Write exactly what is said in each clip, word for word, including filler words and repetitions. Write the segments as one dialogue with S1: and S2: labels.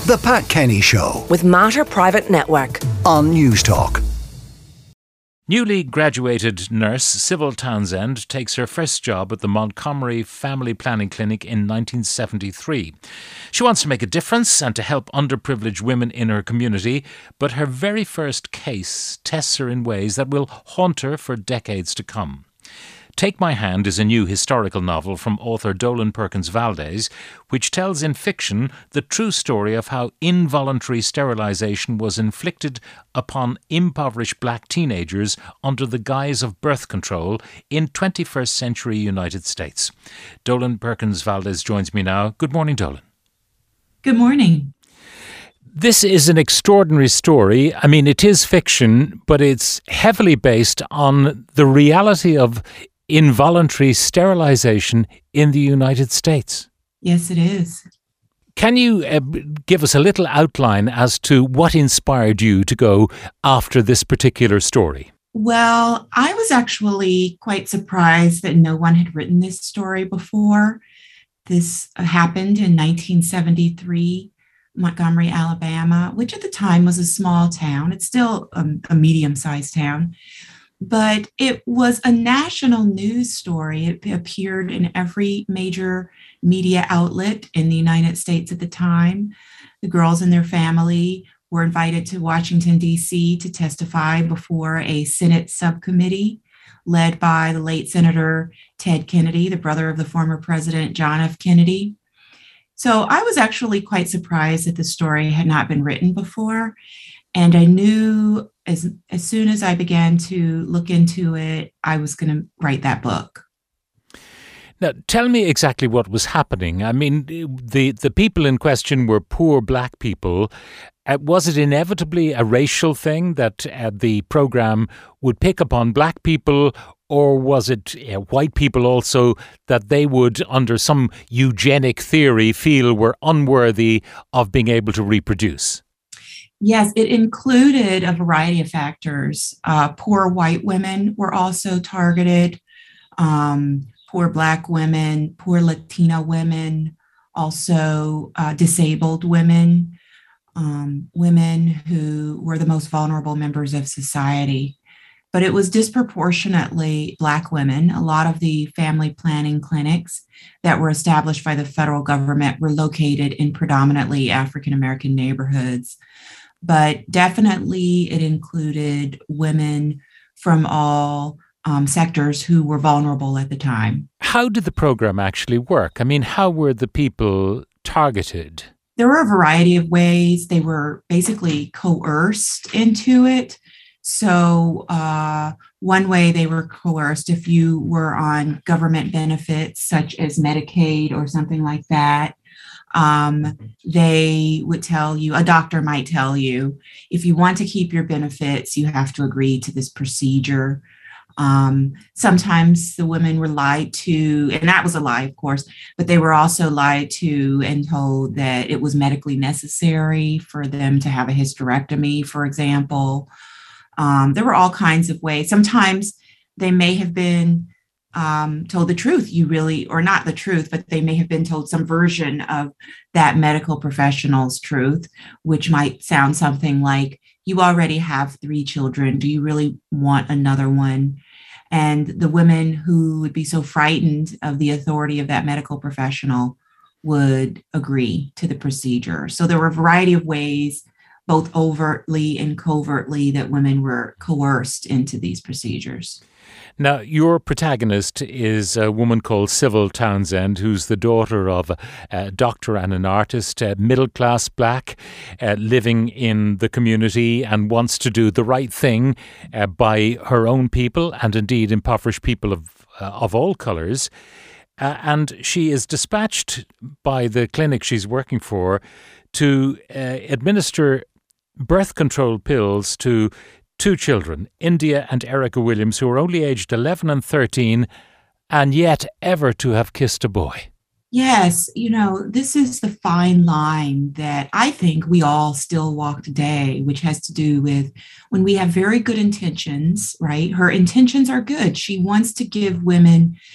S1: The Pat Kenny Show
S2: with Mater Private Network
S1: on News Talk.
S3: Newly graduated nurse Sybil Townsend takes her first job at the Montgomery Family Planning Clinic in nineteen seventy-three. She wants to make a difference and to help underprivileged women in her community, but her very first case tests her in ways that will haunt her for decades to come. Take My Hand is a new historical novel from author Dolen Perkins Valdez, which tells in fiction the true story of how involuntary sterilisation was inflicted upon impoverished black teenagers under the guise of birth control in twenty-first century United States. Dolen Perkins Valdez joins me now. Good morning, Dolen.
S4: Good morning.
S3: This is an extraordinary story. I mean, it is fiction, but it's heavily based on the reality of involuntary sterilisation in the United States.
S4: Yes, it is.
S3: Can you uh, give us a little outline as to what inspired you to go after this particular story?
S4: Well, I was actually quite surprised that no one had written this story before. This happened in nineteen seventy-three, Montgomery, Alabama, which at the time was a small town. It's still a, a medium-sized town. But it was a national news story. It appeared in every major media outlet in the United States at the time. The girls and their family were invited to Washington, D C to testify before a Senate subcommittee led by the late Senator Ted Kennedy, the brother of the former President John F. Kennedy. So I was actually quite surprised that the story had not been written before. And I knew as, as soon as I began to look into it, I was going to write that book.
S3: Now, tell me exactly what was happening. I mean, the, the people in question were poor black people. Uh, was it inevitably a racial thing that uh, the program would pick upon black people, or was it uh, white people also that they would, under some eugenic theory, feel were unworthy of being able to reproduce?
S4: Yes, it included a variety of factors. Uh, poor white women were also targeted, um, poor Black women, poor Latina women, also uh, disabled women, um, women who were the most vulnerable members of society. But it was disproportionately Black women. A lot of the family planning clinics that were established by the federal government were located in predominantly African American neighborhoods. But definitely it included women from all um, sectors who were vulnerable at the time.
S3: How did the program actually work? I mean, how were the people targeted?
S4: There were a variety of ways. They were basically coerced into it. So uh, one way they were coerced, if you were on government benefits such as Medicaid or something like that, Um, they would tell you, a doctor might tell you, if you want to keep your benefits, you have to agree to this procedure. Um, sometimes the women were lied to, and that was a lie, of course, but they were also lied to and told that it was medically necessary for them to have a hysterectomy, for example. Um, there were all kinds of ways. Sometimes they may have been Um, told the truth, you really, or not the truth, but they may have been told some version of that medical professional's truth, which might sound something like, you already have three children. Do you really want another one? And the women who would be so frightened of the authority of that medical professional would agree to the procedure. So there were a variety of ways, both overtly and covertly, that women were coerced into these procedures.
S3: Now, your protagonist is a woman called Sybil Townsend, who's the daughter of a, a doctor and an artist, a middle-class black, uh, living in the community and wants to do the right thing uh, by her own people and indeed impoverished people of, uh, of all colours. Uh, and she is dispatched by the clinic she's working for to uh, administer birth control pills to two children, India and Erica Williams, who are only aged eleven and thirteen, and yet ever to have kissed a boy.
S4: Yes, you know, this is the fine line that I think we all still walk today, which has to do with when we have very good intentions, right? Her intentions are good. She wants to give women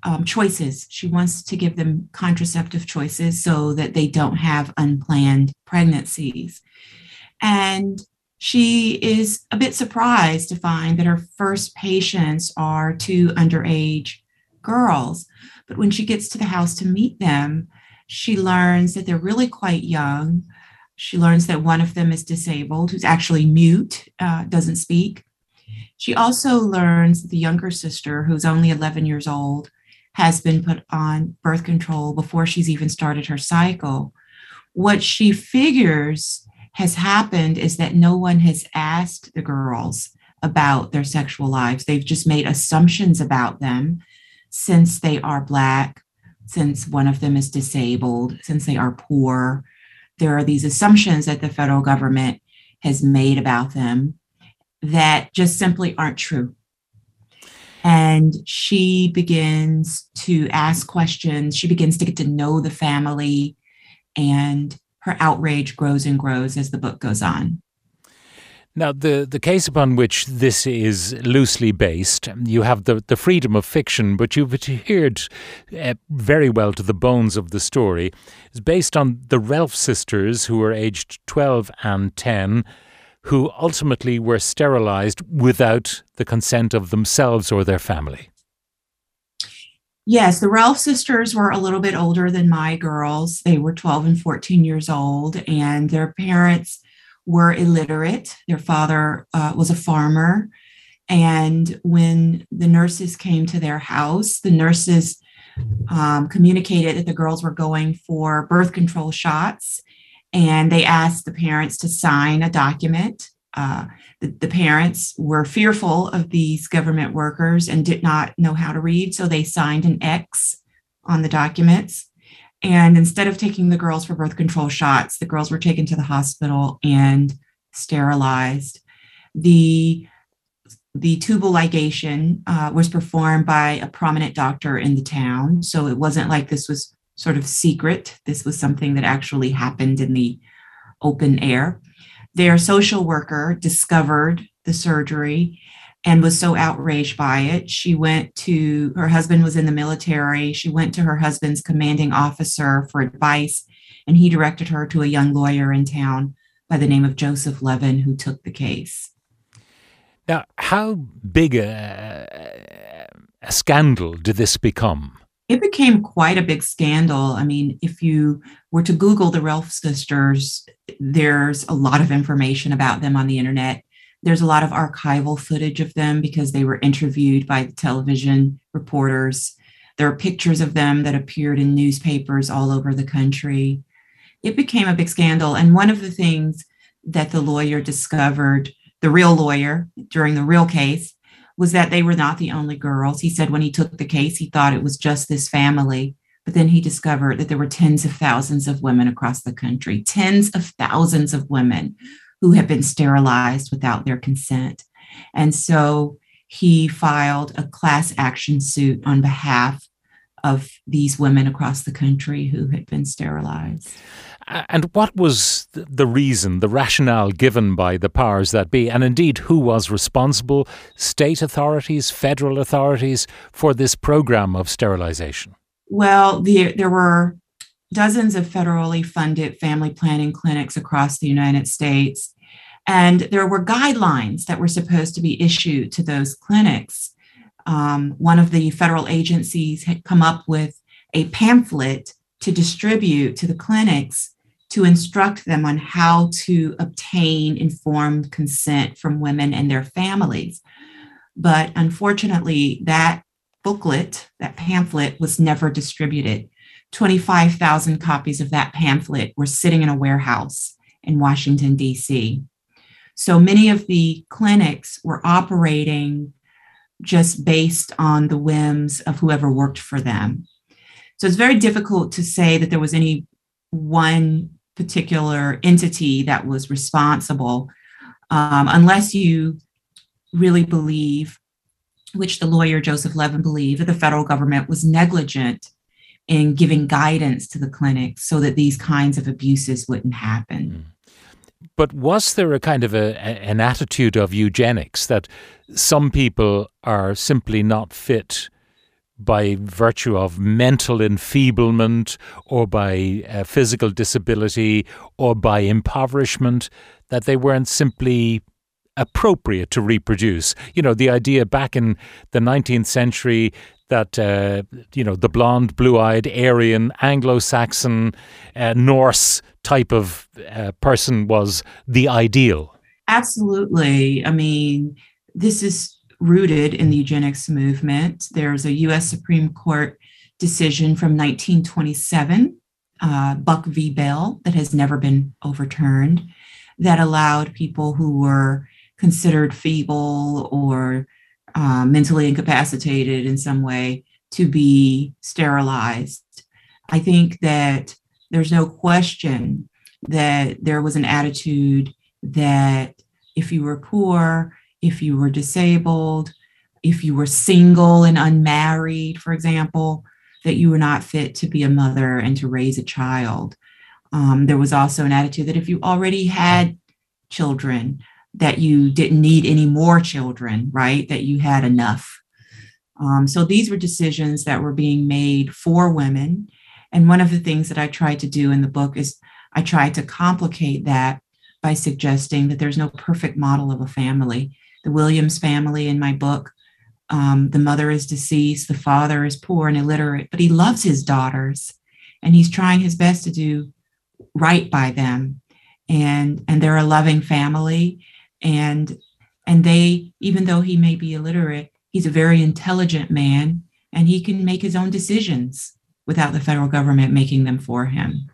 S4: um, choices. She wants to give them contraceptive choices so that they don't have unplanned pregnancies. And she is a bit surprised to find that her first patients are two underage girls. But when she gets to the house to meet them, she learns that they're really quite young. She learns that one of them is disabled, who's actually mute, uh, doesn't speak. She also learns that the younger sister, who's only eleven years old, has been put on birth control before she's even started her cycle. What she figures has happened is that no one has asked the girls about their sexual lives. They've just made assumptions about them since they are Black, since one of them is disabled, since they are poor. There are these assumptions that the federal government has made about them that just simply aren't true. And she begins to ask questions. She begins to get to know the family, and her outrage grows and grows as the book goes on.
S3: Now, the, the case upon which this is loosely based, you have the, the freedom of fiction, but you've adhered uh, very well to the bones of the story. It's based on the Relf sisters, who were aged twelve and ten, who ultimately were sterilized without the consent of themselves or their family.
S4: Yes, the Relf sisters were a little bit older than my girls. They were twelve and fourteen years old, and their parents were illiterate. Their father uh, was a farmer. And when the nurses came to their house, the nurses um, communicated that the girls were going for birth control shots. And they asked the parents to sign a document. Uh, the, the parents were fearful of these government workers and did not know how to read. So they signed an X on the documents. And instead of taking the girls for birth control shots, the girls were taken to the hospital and sterilized. The, the tubal ligation uh, was performed by a prominent doctor in the town. So it wasn't like this was sort of secret. This was something that actually happened in the open air. Their social worker discovered the surgery and was so outraged by it. She went to, her husband was in the military. She went to her husband's commanding officer for advice, and he directed her to a young lawyer in town by the name of Joseph Levin, who took the case.
S3: Now, how big a, a scandal did this become?
S4: It became quite a big scandal. I mean, if you were to Google the Relf sisters, there's a lot of information about them on the internet. There's a lot of archival footage of them because they were interviewed by the television reporters. There are pictures of them that appeared in newspapers all over the country. It became a big scandal. And one of the things that the lawyer discovered, the real lawyer during the real case, was that they were not the only girls. He said when he took the case, he thought it was just this family. But then he discovered that there were tens of thousands of women across the country, tens of thousands of women who have been sterilized without their consent. And so he filed a class action suit on behalf of these women across the country who had been sterilized.
S3: And what was the reason, the rationale given by the powers that be, and indeed who was responsible, state authorities, federal authorities, for this program of sterilization?
S4: Well, the, there were dozens of federally funded family planning clinics across the United States, and there were guidelines that were supposed to be issued to those clinics. Um, one of the federal agencies had come up with a pamphlet to distribute to the clinics to instruct them on how to obtain informed consent from women and their families. But unfortunately, that booklet, that pamphlet, was never distributed. twenty-five thousand copies of that pamphlet were sitting in a warehouse in Washington, D C. So many of the clinics were operating just based on the whims of whoever worked for them. So it's very difficult to say that there was any one particular entity that was responsible, um, unless you really believe, which the lawyer Joseph Levin believed, that the federal government was negligent in giving guidance to the clinics so that these kinds of abuses wouldn't happen.
S3: But was there a kind of a, an attitude of eugenics that some people are simply not fit by virtue of mental enfeeblement or by uh, physical disability or by impoverishment, that they weren't simply appropriate to reproduce. You know, the idea back in the nineteenth century that, uh, you know, the blonde, blue-eyed, Aryan, Anglo-Saxon, uh, Norse type of uh, person was the ideal.
S4: Absolutely. I mean, this is rooted in the eugenics movement. There's a U S Supreme Court decision from nineteen twenty-seven, uh, Buck v. Bell, that has never been overturned, that allowed people who were considered feeble or uh, mentally incapacitated in some way to be sterilized. I think that there's no question that there was an attitude that if you were poor, if you were disabled, if you were single and unmarried, for example, that you were not fit to be a mother and to raise a child. Um, there was also an attitude that if you already had children, that you didn't need any more children, right? That you had enough. Um, so these were decisions that were being made for women. And one of the things that I tried to do in the book is I tried to complicate that by suggesting that there's no perfect model of a family. The Williams family in my book, um, the mother is deceased, the father is poor and illiterate, but he loves his daughters and he's trying his best to do right by them. And, and they're a loving family. And, and they, even though he may be illiterate, he's a very intelligent man and he can make his own decisions without the federal government making them for him.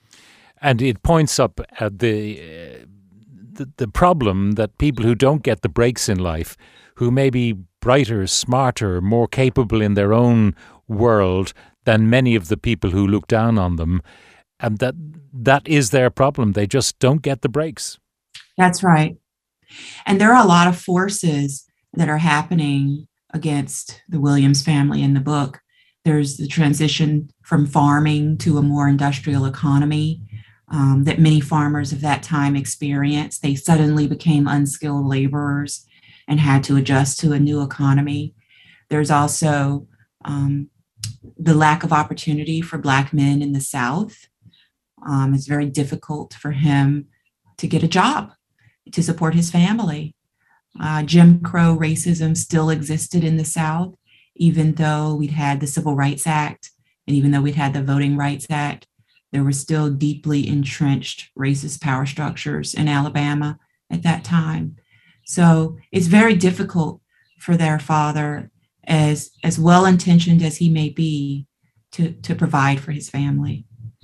S3: And it points up at the, uh, the the problem that people who don't get the breaks in life, who may be brighter, smarter, more capable in their own world than many of the people who look down on them, and that that is their problem. They just don't get the breaks.
S4: That's right. And there are a lot of forces that are happening against the Williams family in the book. There's the transition from farming to a more industrial economy um, that many farmers of that time experienced. They suddenly became unskilled laborers and had to adjust to a new economy. There's also um, the lack of opportunity for Black men in the South. Um, it's very difficult for him to get a job, to support his family. Uh, Jim Crow racism still existed in the South, even though we'd had the Civil Rights Act, and even though we'd had the Voting Rights Act, there were still deeply entrenched racist power structures in Alabama at that time. So it's very difficult for their father, as, as well-intentioned as he may be, to, to provide for his family.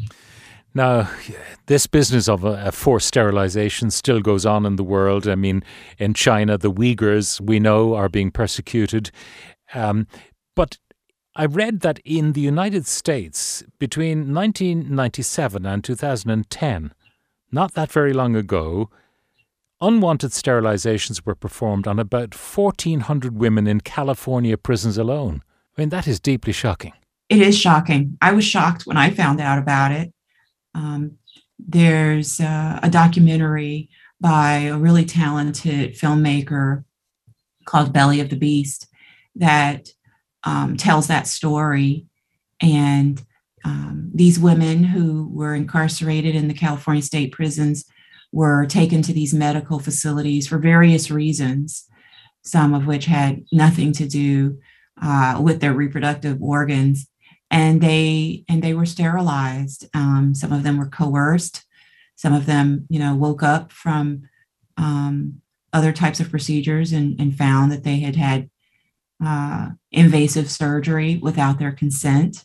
S3: Now, this business of a, a forced sterilization still goes on in the world. I mean, in China, the Uyghurs, we know, are being persecuted. Um, but I read that in the United States, between nineteen ninety-seven and two thousand ten, not that very long ago, unwanted sterilizations were performed on about fourteen hundred women in California prisons alone. I mean, that is deeply shocking.
S4: It is shocking. I was shocked when I found out about it. Um, there's uh, a documentary by a really talented filmmaker called Belly of the Beast that um, tells that story. And um, these women who were incarcerated in the California state prisons were taken to these medical facilities for various reasons, some of which had nothing to do uh, with their reproductive organs. And they and they were sterilized. Um, some of them were coerced. Some of them, you know, woke up from um, other types of procedures and, and found that they had had uh, invasive surgery without their consent.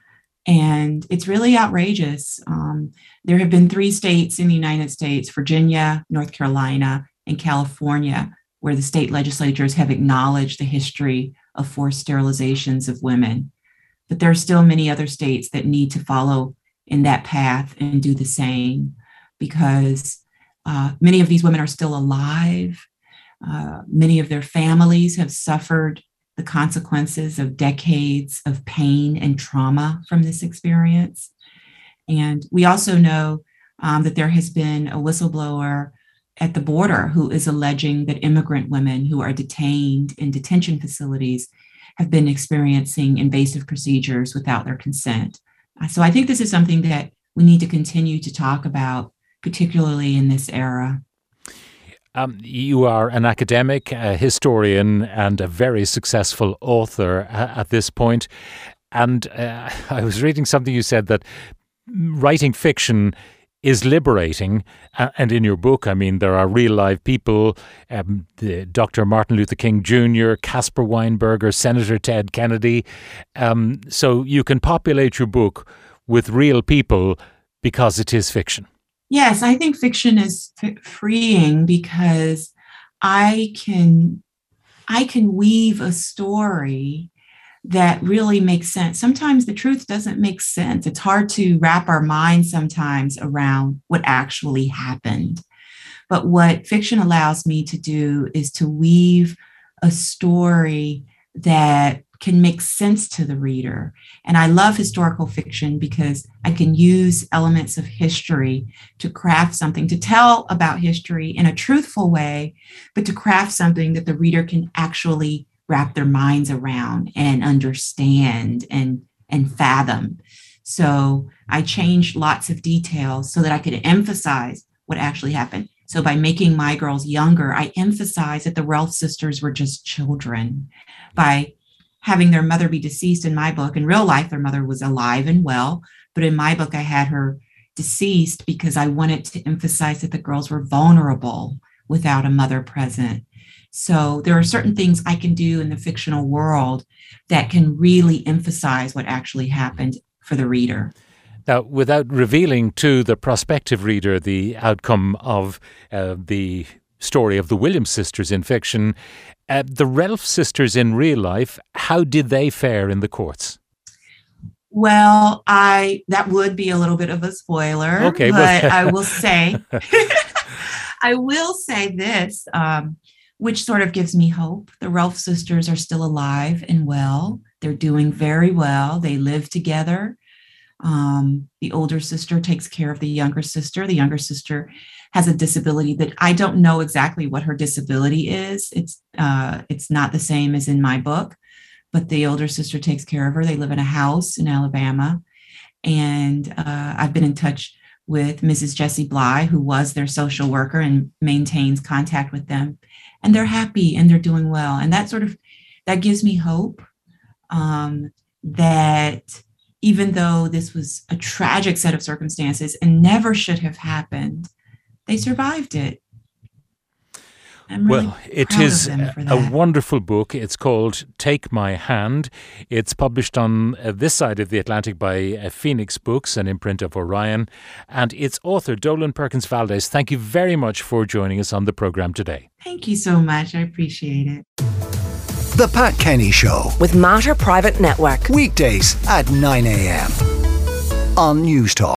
S4: And it's really outrageous. Um, there have been three states in the United States, Virginia, North Carolina, and California, where the state legislatures have acknowledged the history of forced sterilizations of women. But there are still many other states that need to follow in that path and do the same, because uh, many of these women are still alive. Uh, many of their families have suffered the consequences of decades of pain and trauma from this experience. And we also know um, that there has been a whistleblower at the border who is alleging that immigrant women who are detained in detention facilities have been experiencing invasive procedures without their consent. So I think this is something that we need to continue to talk about, particularly in this era.
S3: Um, you are an academic, a historian, and a very successful author at this point. And uh, I was reading something you said that writing fiction is liberating. Uh, and in your book, I mean, there are real live people, um, the Doctor Martin Luther King Junior, Caspar Weinberger, Senator Ted Kennedy. Um, so you can populate your book with real people because it is fiction.
S4: Yes, I think fiction is f- freeing because I can I can weave a story that really makes sense. Sometimes the truth doesn't make sense. It's hard to wrap our minds sometimes around what actually happened. But what fiction allows me to do is to weave a story that can make sense to the reader. And I love historical fiction because I can use elements of history to craft something, to tell about history in a truthful way, but to craft something that the reader can actually wrap their minds around and understand and, and fathom. So I changed lots of details so that I could emphasize what actually happened. So by making my girls younger, I emphasized that the Relf sisters were just children. By having their mother be deceased in my book, in real life, their mother was alive and well, but in my book, I had her deceased because I wanted to emphasize that the girls were vulnerable without a mother present. So there are certain things I can do in the fictional world that can really emphasize what actually happened for the reader.
S3: Now, without revealing to the prospective reader the outcome of uh, the story of the Williams sisters in fiction, uh, the Relf sisters in real life, how did they fare in the courts?
S4: Well, I that would be a little bit of a spoiler,
S3: okay,
S4: but I will say, I will say this, um, which sort of gives me hope. The Relf sisters are still alive and well. They're doing very well. They live together. Um, the older sister takes care of the younger sister. The younger sister has a disability that I don't know exactly what her disability is. It's uh, it's not the same as in my book, but the older sister takes care of her. They live in a house in Alabama. And uh, I've been in touch with Missus Jessie Bly, who was their social worker and maintains contact with them. And they're happy and they're doing well. And that sort of, that gives me hope um, that even though this was a tragic set of circumstances and never should have happened, they survived it. I'm really
S3: well, it
S4: proud
S3: is
S4: of them for
S3: a
S4: that.
S3: wonderful book. It's called Take My Hand. It's published on uh, this side of the Atlantic by uh, Phoenix Books, an imprint of Orion. And its author, Dolen Perkins Valdez, thank you very much for joining us on the program today.
S4: Thank you so much. I appreciate it.
S1: The Pat Kenny Show.
S2: With Mater Private Network.
S1: Weekdays at nine a.m. on News Talk.